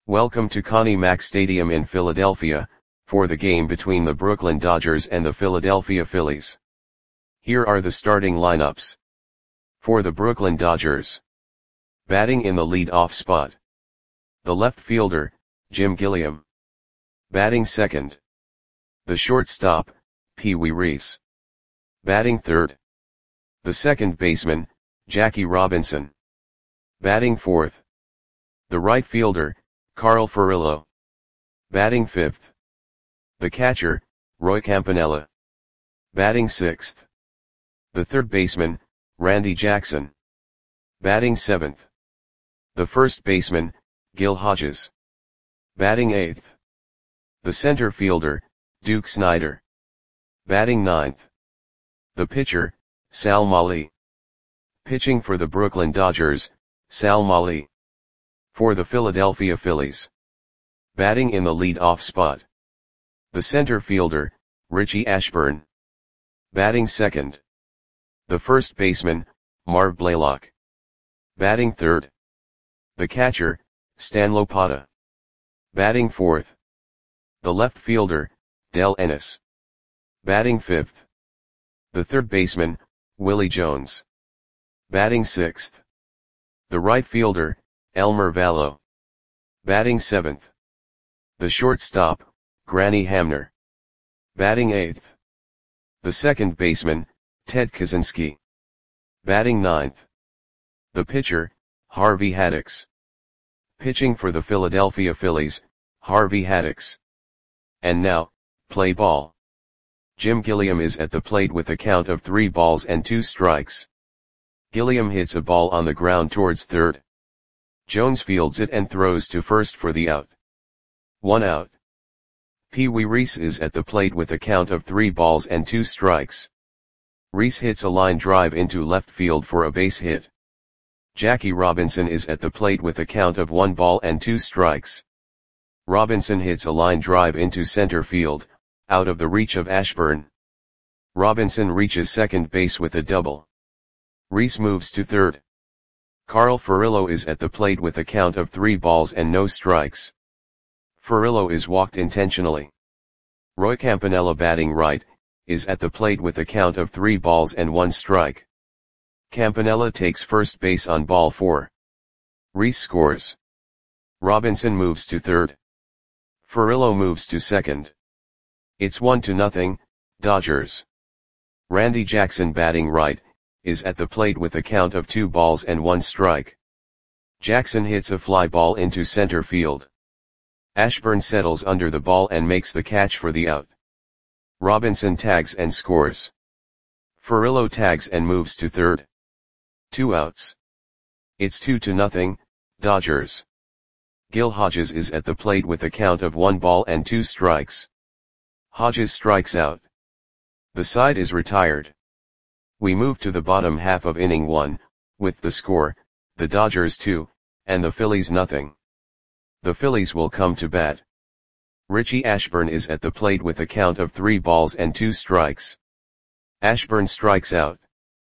Welcome to Connie Mack Stadium in Philadelphia, for the game between the Brooklyn Dodgers and the Philadelphia Phillies. Here are the starting lineups. For the Brooklyn Dodgers. Batting in the lead-off spot. The left fielder, Jim Gilliam. Batting second. The shortstop, Pee Wee Reese. Batting third. The second baseman, Jackie Robinson. Batting fourth. The right fielder, Carl Furillo. Batting fifth. The catcher, Roy Campanella. Batting sixth. The third baseman, Randy Jackson. Batting seventh. The first baseman, Gil Hodges. Batting eighth. The center fielder, Duke Snider. Batting ninth. The pitcher, Sal Mali. Pitching for the Brooklyn Dodgers, Sal Mali. For the Philadelphia Phillies. Batting in the lead-off spot. The center fielder, Richie Ashburn. Batting second. The first baseman, Marv Blaylock. Batting third. The catcher, Stan Lopata. Batting fourth. The left fielder, Del Ennis. Batting fifth. The third baseman, Willie Jones. Batting sixth. The right fielder, Elmer Vallo. Batting seventh. The shortstop, Granny Hamner. Batting eighth. The second baseman, Ted Kaczynski. Batting ninth. The pitcher, Harvey Haddix. Pitching for the Philadelphia Phillies, Harvey Haddix. And now, play ball. Jim Gilliam is at the plate with a count of 3 balls and 2 strikes. Gilliam hits a ball on the ground towards third. Jones fields it and throws to first for the out. 1 out. Pee Wee Reese is at the plate with a count of 3 balls and 2 strikes. Reese hits a line drive into left field for a base hit. Jackie Robinson is at the plate with a count of 1 ball and 2 strikes. Robinson hits a line drive into center field, out of the reach of Ashburn. Robinson reaches second base with a double. Reese moves to third. Carl Furillo is at the plate with a count of 3 balls and no strikes. Furillo is walked intentionally. Roy Campanella, batting right, is at the plate with a count of 3 balls and 1 strike. Campanella takes first base on ball 4. Reese scores. Robinson moves to third. Furillo moves to second. It's 1-0, Dodgers. Randy Jackson, batting right, is at the plate with a count of 2 balls and 1 strike. Jackson hits a fly ball into center field. Ashburn settles under the ball and makes the catch for the out. Robinson tags and scores. Furillo tags and moves to third. 2 outs. It's 2-0, Dodgers. Gil Hodges is at the plate with a count of 1 ball and 2 strikes. Hodges strikes out. The side is retired. We move to the bottom half of inning 1, with the score, the Dodgers 2, and the Phillies 0. The Phillies will come to bat. Richie Ashburn is at the plate with a count of 3 balls and 2 strikes. Ashburn strikes out.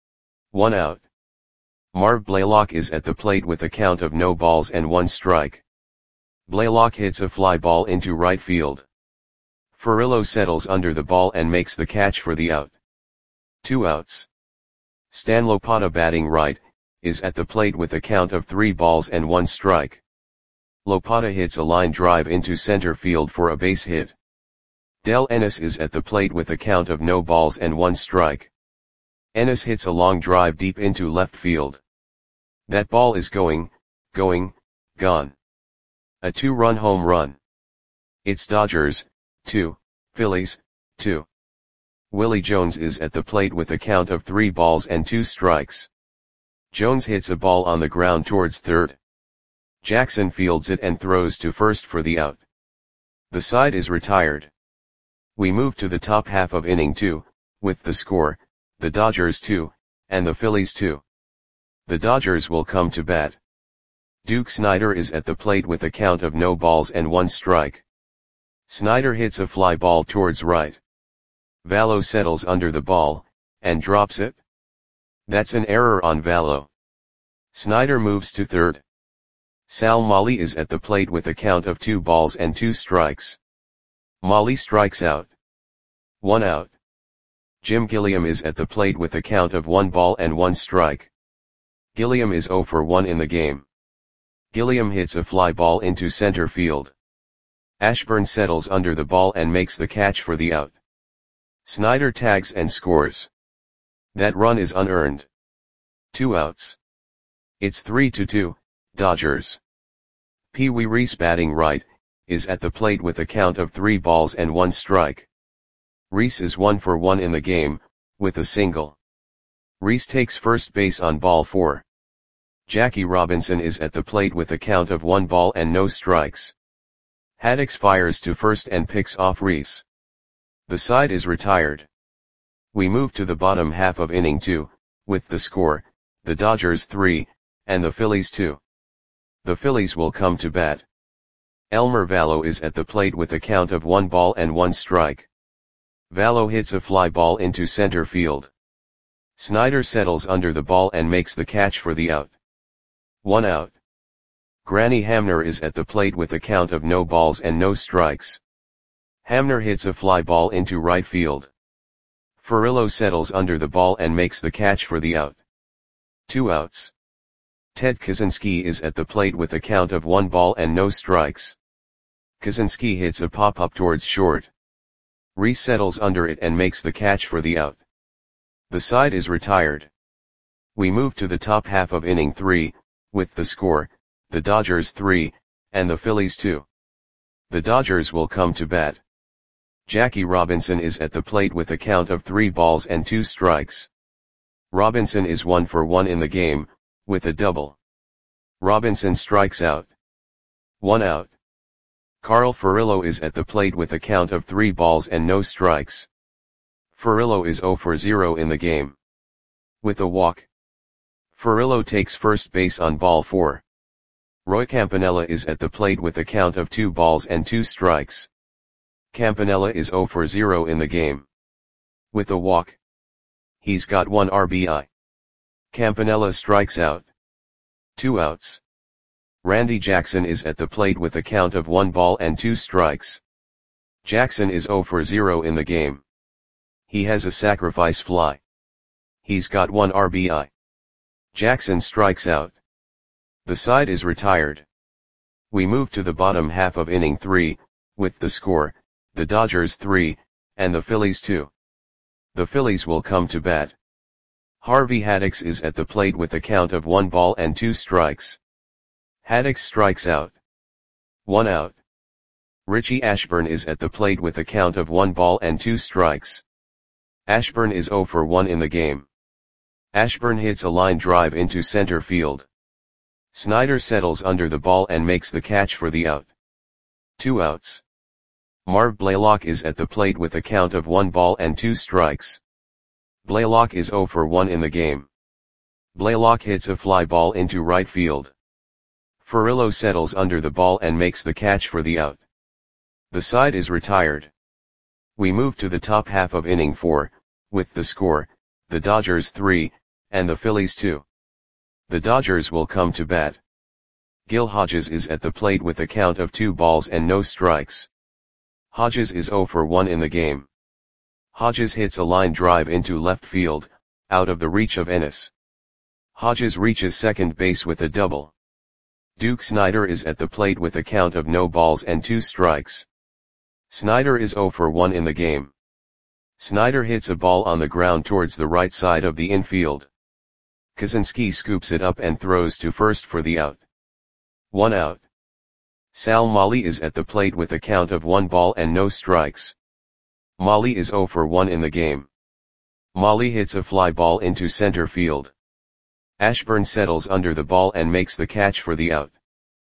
1 out. Marv Blaylock is at the plate with a count of no balls and 1 strike. Blaylock hits a fly ball into right field. Furillo settles under the ball and makes the catch for the out. 2 outs. Stan Lopata, batting right, is at the plate with a count of 3 balls and 1 strike. Lopata hits a line drive into center field for a base hit. Del Ennis is at the plate with a count of no balls and 1 strike. Ennis hits a long drive deep into left field. That ball is gone. A 2-run home run. It's Dodgers 2, Phillies 2. Willie Jones is at the plate with a count of 3 balls and 2 strikes. Jones hits a ball on the ground towards third. Jackson fields it and throws to first for the out. The side is retired. We move to the top half of inning 2, with the score, the Dodgers 2, and the Phillies 2. The Dodgers will come to bat. Duke Snider is at the plate with a count of no balls and 1 strike. Snider hits a fly ball towards right. Vallo settles under the ball, and drops it. That's an error on Vallo. Snider moves to third. Sal Molly is at the plate with a count of 2 balls and 2 strikes. Molly strikes out. 1 out. Jim Gilliam is at the plate with a count of 1 ball and 1 strike. Gilliam is 0 for 1 in the game. Gilliam hits a fly ball into center field. Ashburn settles under the ball and makes the catch for the out. Snyder tags and scores. That run is unearned. 2 outs. It's 3-2, Dodgers. Pee Wee Reese, batting right, is at the plate with a count of 3 balls and 1 strike. Reese is 1 for 1 in the game, with a single. Reese takes first base on ball 4. Jackie Robinson is at the plate with a count of 1 ball and no strikes. Haddix fires to first and picks off Reese. The side is retired. We move to the bottom half of inning 2, with the score, the Dodgers 3, and the Phillies 2. The Phillies will come to bat. Elmer Vallo is at the plate with a count of 1 ball and 1 strike. Vallo hits a fly ball into center field. Snyder settles under the ball and makes the catch for the out. 1 out. Granny Hamner is at the plate with a count of no balls and no strikes. Hamner hits a fly ball into right field. Furillo settles under the ball and makes the catch for the out. 2 outs. Ted Kaczynski is at the plate with a count of 1 ball and no strikes. Kaczynski hits a pop-up towards short. Reese settles under it and makes the catch for the out. The side is retired. We move to the top half of inning 3, with the score, the Dodgers 3, and the Phillies 2. The Dodgers will come to bat. Jackie Robinson is at the plate with a count of 3 balls and 2 strikes. Robinson is 1 for 1 in the game, with a double. Robinson strikes out. 1 out. Carl Furillo is at the plate with a count of 3 balls and no strikes. Furillo is 0 for 0 in the game. With a walk. Furillo takes first base on ball 4. Roy Campanella is at the plate with a count of 2 balls and 2 strikes. Campanella is 0 for 0 in the game. With a walk. He's got 1 RBI. Campanella strikes out. 2 outs. Randy Jackson is at the plate with a count of 1 ball and 2 strikes. Jackson is 0 for 0 in the game. He has a sacrifice fly. He's got 1 RBI. Jackson strikes out. The side is retired. We move to the bottom half of inning 3, with the score, the Dodgers 3, and the Phillies 2. The Phillies will come to bat. Harvey Haddix is at the plate with a count of 1 ball and 2 strikes. Haddix strikes out. 1 out. Richie Ashburn is at the plate with a count of 1 ball and 2 strikes. Ashburn is 0 for 1 in the game. Ashburn hits a line drive into center field. Snyder settles under the ball and makes the catch for the out. 2 outs. Marv Blaylock is at the plate with a count of 1 ball and 2 strikes. Blaylock is 0 for 1 in the game. Blaylock hits a fly ball into right field. Furillo settles under the ball and makes the catch for the out. The side is retired. We move to the top half of inning 4, with the score, the Dodgers 3, and the Phillies 2. The Dodgers will come to bat. Gil Hodges is at the plate with a count of 2 balls and no strikes. Hodges is 0 for 1 in the game. Hodges hits a line drive into left field, out of the reach of Ennis. Hodges reaches second base with a double. Duke Snyder is at the plate with a count of no balls and 2 strikes. Snyder is 0 for 1 in the game. Snyder hits a ball on the ground towards the right side of the infield. Kaczynski scoops it up and throws to first for the out. 1 out. Sal Molly is at the plate with a count of 1 ball and no strikes. Molly is 0 for 1 in the game. Molly hits a fly ball into center field. Ashburn settles under the ball and makes the catch for the out.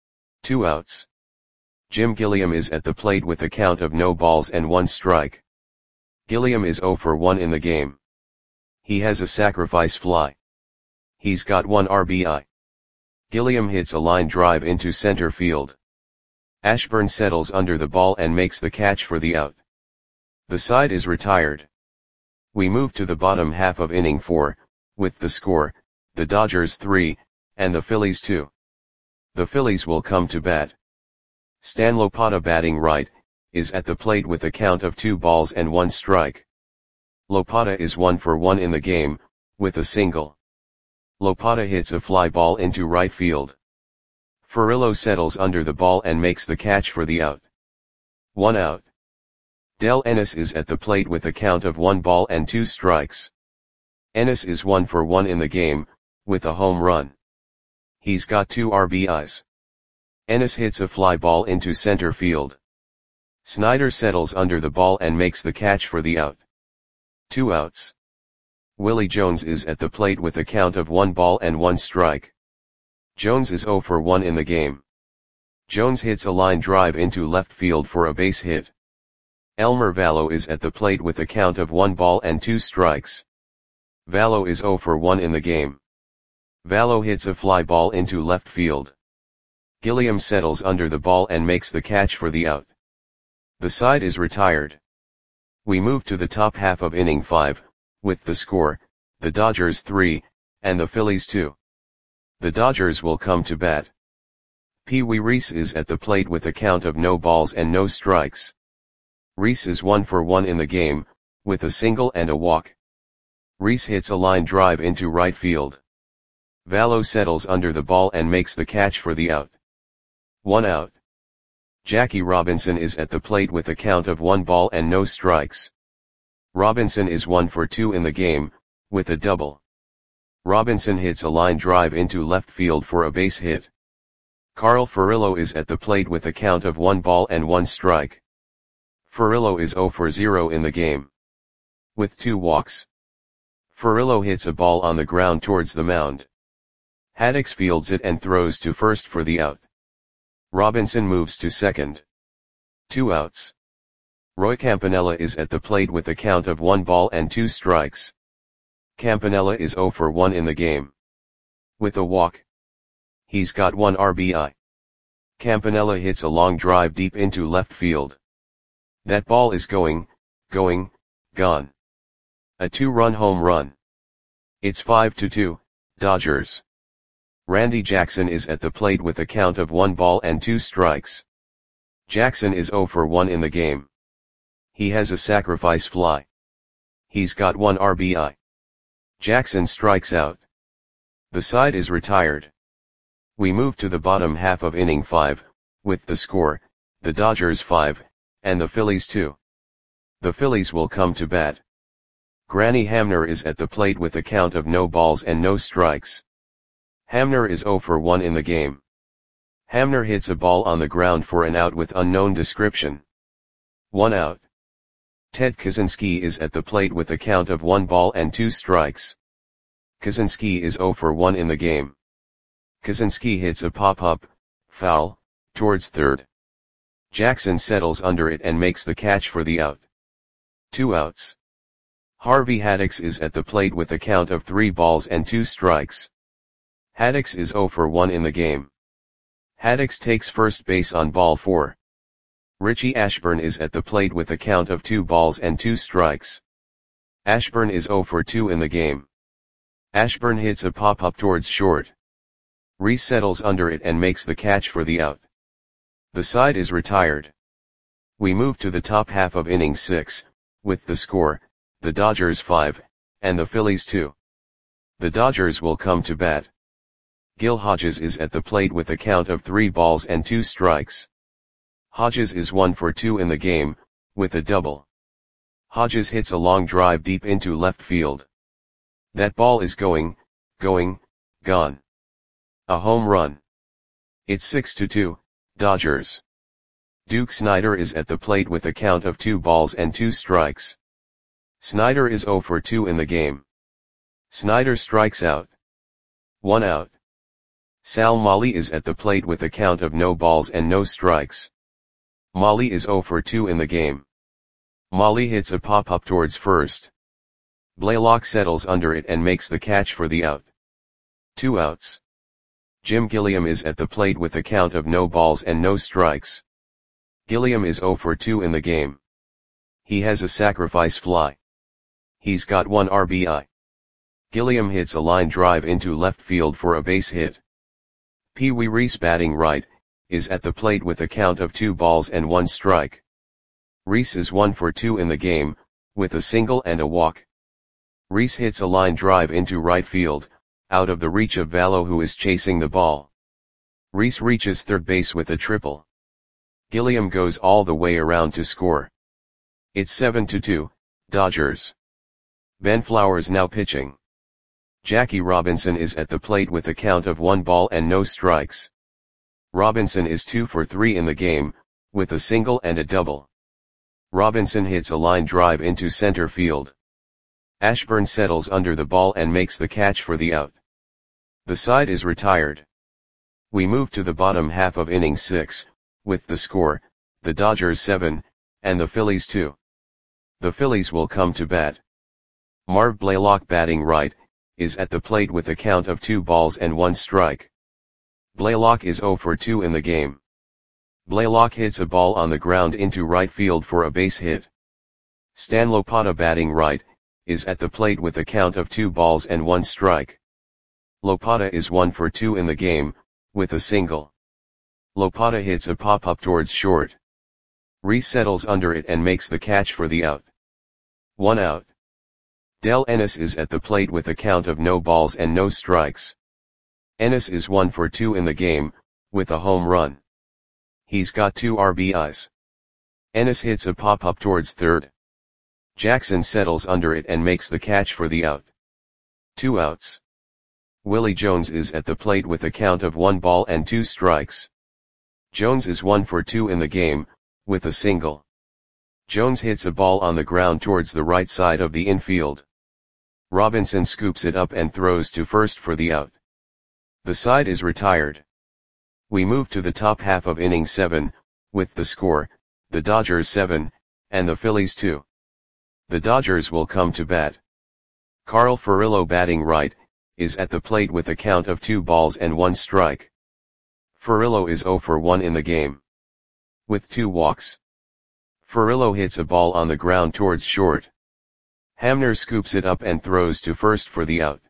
2 outs. Jim Gilliam is at the plate with a count of no balls and 1 strike. Gilliam is 0 for 1 in the game. He has a sacrifice fly. He's got 1 RBI. Gilliam hits a line drive into center field. Ashburn settles under the ball and makes the catch for the out. The side is retired. We move to the bottom half of inning 4, with the score, the Dodgers 3, and the Phillies 2. The Phillies will come to bat. Stan Lopata, batting right, is at the plate with a count of 2 balls and 1 strike. Lopata is 1 for 1 in the game, with a single. Lopata hits a fly ball into right field. Furillo settles under the ball and makes the catch for the out. 1 out. Del Ennis is at the plate with a count of 1 ball and 2 strikes. Ennis is 1 for 1 in the game, with a home run. He's got 2 RBIs. Ennis hits a fly ball into center field. Snyder settles under the ball and makes the catch for the out. 2 outs. Willie Jones is at the plate with a count of 1 ball and 1 strike. Jones is 0 for 1 in the game. Jones hits a line drive into left field for a base hit. Elmer Vallo is at the plate with a count of 1 ball and 2 strikes. Vallo is 0 for 1 in the game. Vallo hits a fly ball into left field. Gilliam settles under the ball and makes the catch for the out. The side is retired. We move to the top half of inning 5, with the score, the Dodgers 3, and the Phillies 2. The Dodgers will come to bat. Pee Wee Reese is at the plate with a count of no balls and no strikes. Reese is 1 for 1 in the game, with a single and a walk. Reese hits a line drive into right field. Vallo settles under the ball and makes the catch for the out. 1 out. Jackie Robinson is at the plate with a count of 1 ball and no strikes. Robinson is 1 for 2 in the game, with a double. Robinson hits a line drive into left field for a base hit. Carl Furillo is at the plate with a count of 1 ball and 1 strike. Furillo is 0 for 0 in the game, with 2 walks. Furillo hits a ball on the ground towards the mound. Haddix fields it and throws to first for the out. Robinson moves to second. 2 outs. Roy Campanella is at the plate with a count of 1 ball and 2 strikes. Campanella is 0 for 1 in the game, with a walk. He's got 1 RBI. Campanella hits a long drive deep into left field. That ball is going, gone. A 2-run home run. It's 5-2, Dodgers. Randy Jackson is at the plate with a count of 1 ball and 2 strikes. Jackson is 0 for 1 in the game. He has a sacrifice fly. He's got 1 RBI. Jackson strikes out. The side is retired. We move to the bottom half of inning 5, with the score, the Dodgers 5, and the Phillies 2. The Phillies will come to bat. Granny Hamner is at the plate with a count of no balls and no strikes. Hamner is 0 for 1 in the game. Hamner hits a ball on the ground for an out with unknown description. 1 out. Ted Kaczynski is at the plate with a count of 1 ball and 2 strikes. Kaczynski is 0 for 1 in the game. Kaczynski hits a pop-up, foul, towards third. Jackson settles under it and makes the catch for the out. 2 outs. Harvey Haddix is at the plate with a count of 3 balls and 2 strikes. Haddix is 0 for 1 in the game. Haddix takes first base on ball 4. Richie Ashburn is at the plate with a count of 2 balls and 2 strikes. Ashburn is 0 for 2 in the game. Ashburn hits a pop-up towards short. Reese settles under it and makes the catch for the out. The side is retired. We move to the top half of inning 6, with the score, the Dodgers 5, and the Phillies 2. The Dodgers will come to bat. Gil Hodges is at the plate with a count of 3 balls and 2 strikes. Hodges is 1 for 2 in the game, with a double. Hodges hits a long drive deep into left field. That ball is going, gone. A home run. It's 6-2, Dodgers. Duke Snider is at the plate with a count of 2 balls and 2 strikes. Snider is 0 for 2 in the game. Snider strikes out. 1 out. Sal Molly is at the plate with a count of no balls and no strikes. Molly is 0 for 2 in the game. Molly hits a pop-up towards first. Blaylock settles under it and makes the catch for the out. 2 outs. Jim Gilliam is at the plate with a count of no balls and no strikes. Gilliam is 0 for 2 in the game. He has a sacrifice fly. He's got 1 RBI. Gilliam hits a line drive into left field for a base hit. Pee Wee Reese batting right, is at the plate with a count of 2 balls and 1 strike. Reese is 1 for 2 in the game, with a single and a walk. Reese hits a line drive into right field, out of the reach of Vallo, who is chasing the ball. Reese reaches third base with a triple. Gilliam goes all the way around to score. It's 7-2, Dodgers. Ben Flowers now pitching. Jackie Robinson is at the plate with a count of 1 ball and no strikes. Robinson is 2 for 3 in the game, with a single and a double. Robinson hits a line drive into center field. Ashburn settles under the ball and makes the catch for the out. The side is retired. We move to the bottom half of inning 6, with the score, the Dodgers 7, and the Phillies 2. The Phillies will come to bat. Marv Blaylock batting right, is at the plate with a count of 2 balls and 1 strike. Blaylock is 0 for 2 in the game. Blaylock hits a ball on the ground into right field for a base hit. Stan Lopata batting right, is at the plate with a count of 2 balls and 1 strike. Lopata is 1 for 2 in the game, with a single. Lopata hits a pop-up towards short. Reese settles under it and makes the catch for the out. 1 out. Del Ennis is at the plate with a count of no balls and no strikes. Ennis is 1 for 2 in the game, with a home run. He's got 2 RBIs. Ennis hits a pop-up towards third. Jackson settles under it and makes the catch for the out. 2 outs. Willie Jones is at the plate with a count of 1 ball and 2 strikes. Jones is 1 for 2 in the game, with a single. Jones hits a ball on the ground towards the right side of the infield. Robinson scoops it up and throws to first for the out. The side is retired. We move to the top half of inning 7, with the score, the Dodgers 7, and the Phillies 2. The Dodgers will come to bat. Carl Furillo batting right, is at the plate with a count of 2 balls and 1 strike. Furillo is 0 for 1 in the game. With 2 walks. Furillo hits a ball on the ground towards short. Hamner scoops it up and throws to first for the out.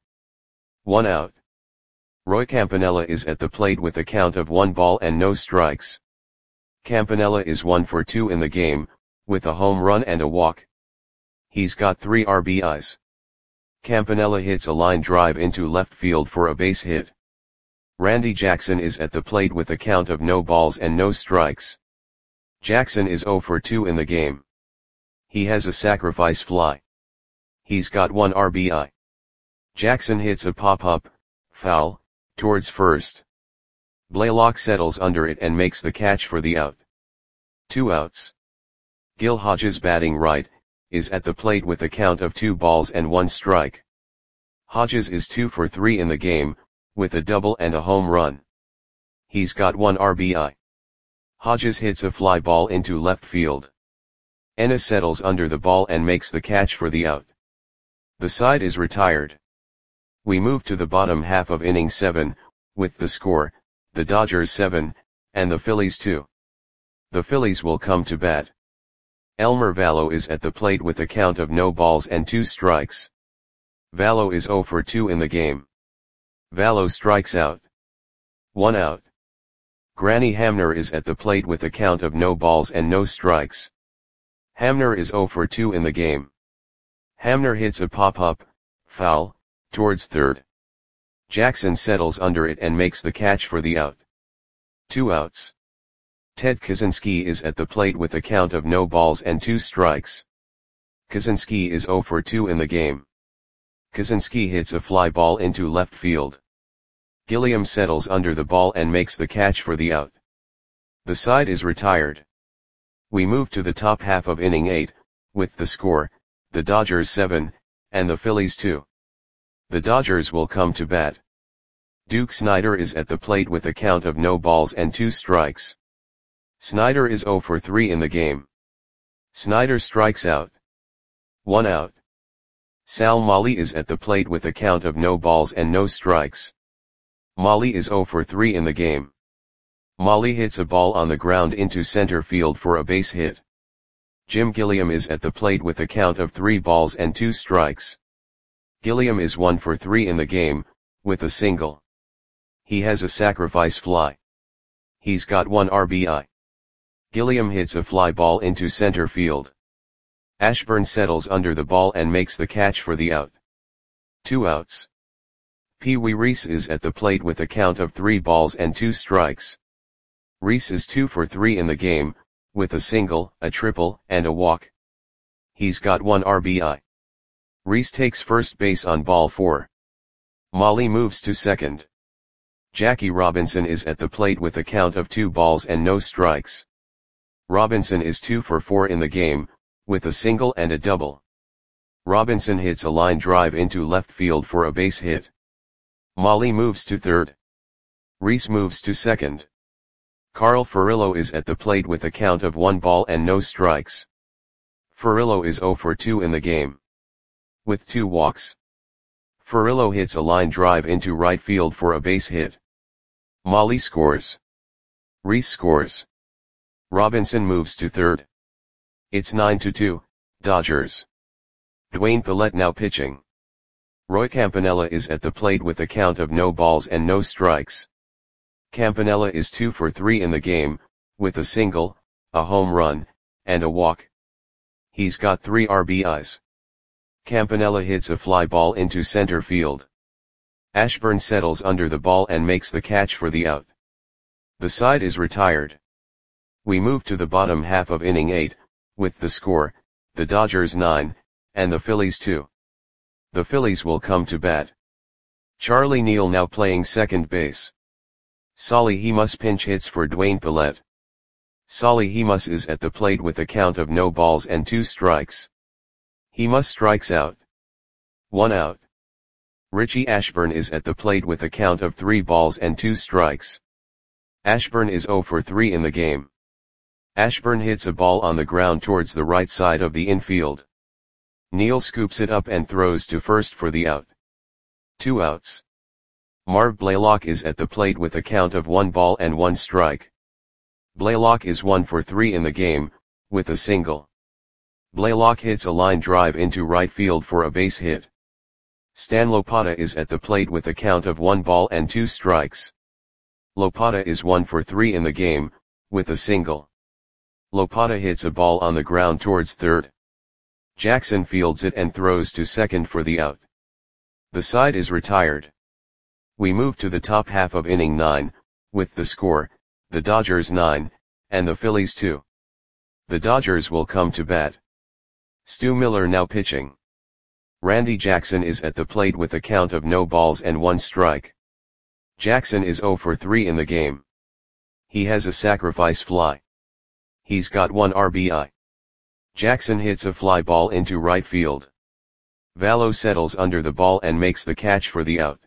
1 out. Roy Campanella is at the plate with a count of 1 ball and no strikes. Campanella is 1 for 2 in the game, with a home run and a walk. He's got 3 RBIs. Campanella hits a line drive into left field for a base hit. Randy Jackson is at the plate with a count of no balls and no strikes. Jackson is 0 for 2 in the game. He has a sacrifice fly. He's got 1 RBI. Jackson hits a pop-up, foul, towards first. Blaylock settles under it and makes the catch for the out. 2 outs. Gil Hodges batting right, is at the plate with a count of 2 balls and 1 strike. Hodges is 2 for 3 in the game, with a double and a home run. He's got 1 RBI. Hodges hits a fly ball into left field. Ennis settles under the ball and makes the catch for the out. The side is retired. We move to the bottom half of inning 7, with the score, the Dodgers 7, and the Phillies 2. The Phillies will come to bat. Elmer Vallo is at the plate with a count of no balls and 2 strikes. Vallo is 0 for 2 in the game. Vallo strikes out. 1 out. Granny Hamner is at the plate with a count of no balls and no strikes. Hamner is 0 for 2 in the game. Hamner hits a pop-up, foul, towards third. Jackson settles under it and makes the catch for the out. 2 outs. Ted Kaczynski is at the plate with a count of no balls and 2 strikes. Kaczynski is 0 for 2 in the game. Kaczynski hits a fly ball into left field. Gilliam settles under the ball and makes the catch for the out. The side is retired. We move to the top half of inning 8, with the score, the Dodgers 7, and the Phillies 2. The Dodgers will come to bat. Duke Snider is at the plate with a count of no balls and 2 strikes. Snider is 0 for 3 in the game. Snider strikes out. 1 out. Sal Molly is at the plate with a count of no balls and no strikes. Molly is 0 for 3 in the game. Molly hits a ball on the ground into center field for a base hit. Jim Gilliam is at the plate with a count of 3 balls and 2 strikes. Gilliam is 1 for 3 in the game, with a single. He has a sacrifice fly. He's got 1 RBI. Gilliam hits a fly ball into center field. Ashburn settles under the ball and makes the catch for the out. 2 outs. Pee Wee Reese is at the plate with a count of 3 balls and 2 strikes. Reese is 2 for 3 in the game, with a single, a triple, and a walk. He's got 1 RBI. Reese takes first base on ball 4. Molly moves to second. Jackie Robinson is at the plate with a count of 2 balls and no strikes. Robinson is 2 for 4 in the game, with a single and a double. Robinson hits a line drive into left field for a base hit. Molly moves to third. Reese moves to second. Carl Furillo is at the plate with a count of 1 ball and no strikes. Furillo is 0 for 2 in the game, with 2 walks. Furillo hits a line drive into right field for a base hit. Molly scores. Reese scores. Robinson moves to third. It's 9-2, Dodgers. Dwayne Pallette now pitching. Roy Campanella is at the plate with a count of no balls and no strikes. Campanella is 2 for 3 in the game, with a single, a home run, and a walk. He's got 3 RBIs. Campanella hits a fly ball into center field. Ashburn settles under the ball and makes the catch for the out. The side is retired. We move to the bottom half of inning 8, with the score, the Dodgers 9, and the Phillies 2. The Phillies will come to bat. Charlie Neal now playing second base. Solly Hemus pinch hits for Dwayne Pallette. Solly Hemus is at the plate with a count of no balls and 2 strikes. Hemus strikes out. 1 out. Richie Ashburn is at the plate with a count of 3 balls and 2 strikes. Ashburn is 0 for 3 in the game. Ashburn hits a ball on the ground towards the right side of the infield. Neal scoops it up and throws to first for the out. 2 outs. Marv Blaylock is at the plate with a count of 1 ball and 1 strike. Blaylock is 1 for 3 in the game, with a single. Blaylock hits a line drive into right field for a base hit. Stan Lopata is at the plate with a count of 1 ball and 2 strikes. Lopata is 1 for 3 in the game, with a single. Lopata hits a ball on the ground towards third. Jackson fields it and throws to second for the out. The side is retired. We move to the top half of inning 9, with the score, the Dodgers 9, and the Phillies 2. The Dodgers will come to bat. Stu Miller now pitching. Randy Jackson is at the plate with a count of no balls and 1 strike. Jackson is 0 for 3 in the game. He has a sacrifice fly. He's got 1 RBI. Jackson hits a fly ball into right field. Vallo settles under the ball and makes the catch for the out.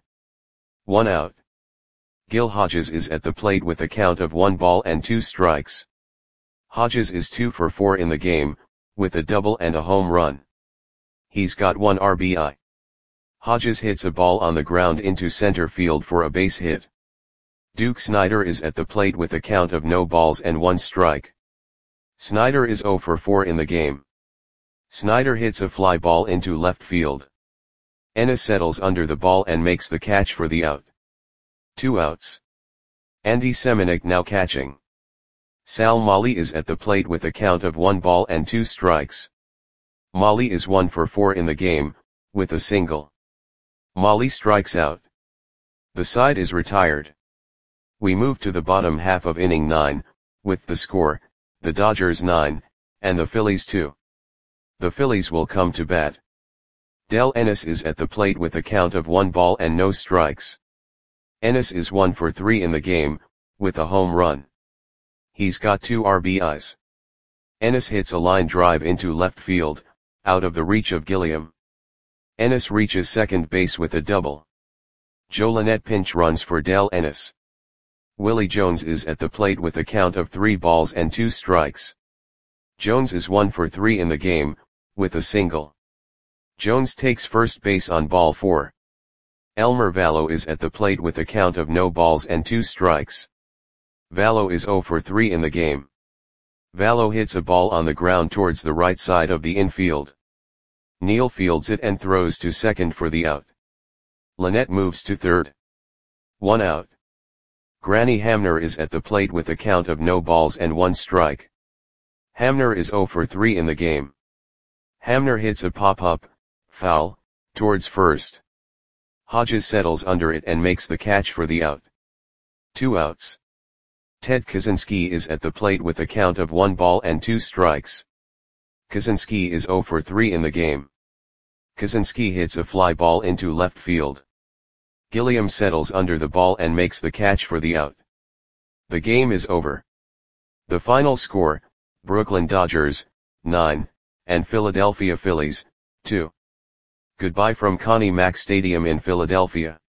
1 out. Gil Hodges is at the plate with a count of 1 ball and 2 strikes. Hodges is 2 for 4 in the game, with a double and a home run. He's got 1 RBI. Hodges hits a ball on the ground into center field for a base hit. Duke Snider is at the plate with a count of no balls and 1 strike. Snider is 0 for 4 in the game. Snider hits a fly ball into left field. Ennis settles under the ball and makes the catch for the out. 2 outs. Andy Semenuk now catching. Sal Molly is at the plate with a count of 1 ball and 2 strikes. Molly is 1 for 4 in the game, with a single. Molly strikes out. The side is retired. We move to the bottom half of inning 9, with the score, the Dodgers 9, and the Phillies 2. The Phillies will come to bat. Del Ennis is at the plate with a count of 1 ball and no strikes. Ennis is 1 for 3 in the game, with a home run. He's got 2 RBIs. Ennis hits a line drive into left field, out of the reach of Gilliam. Ennis reaches second base with a double. Joe Lynette pinch runs for Del Ennis. Willie Jones is at the plate with a count of 3 balls and 2 strikes. Jones is 1 for 3 in the game, with a single. Jones takes first base on ball 4. Elmer Vallo is at the plate with a count of no balls and 2 strikes. Vallo is 0 for 3 in the game. Vallo hits a ball on the ground towards the right side of the infield. Neal fields it and throws to second for the out. Lynette moves to third. 1 out. Granny Hamner is at the plate with a count of no balls and 1 strike. Hamner is 0 for 3 in the game. Hamner hits a pop-up, foul, towards first. Hodges settles under it and makes the catch for the out. 2 outs. Ted Kaczynski is at the plate with a count of 1 ball and 2 strikes. Kaczynski is 0 for 3 in the game. Kaczynski hits a fly ball into left field. Gilliam settles under the ball and makes the catch for the out. The game is over. The final score, Brooklyn Dodgers, 9, and Philadelphia Phillies, 2. Goodbye from Connie Mack Stadium in Philadelphia.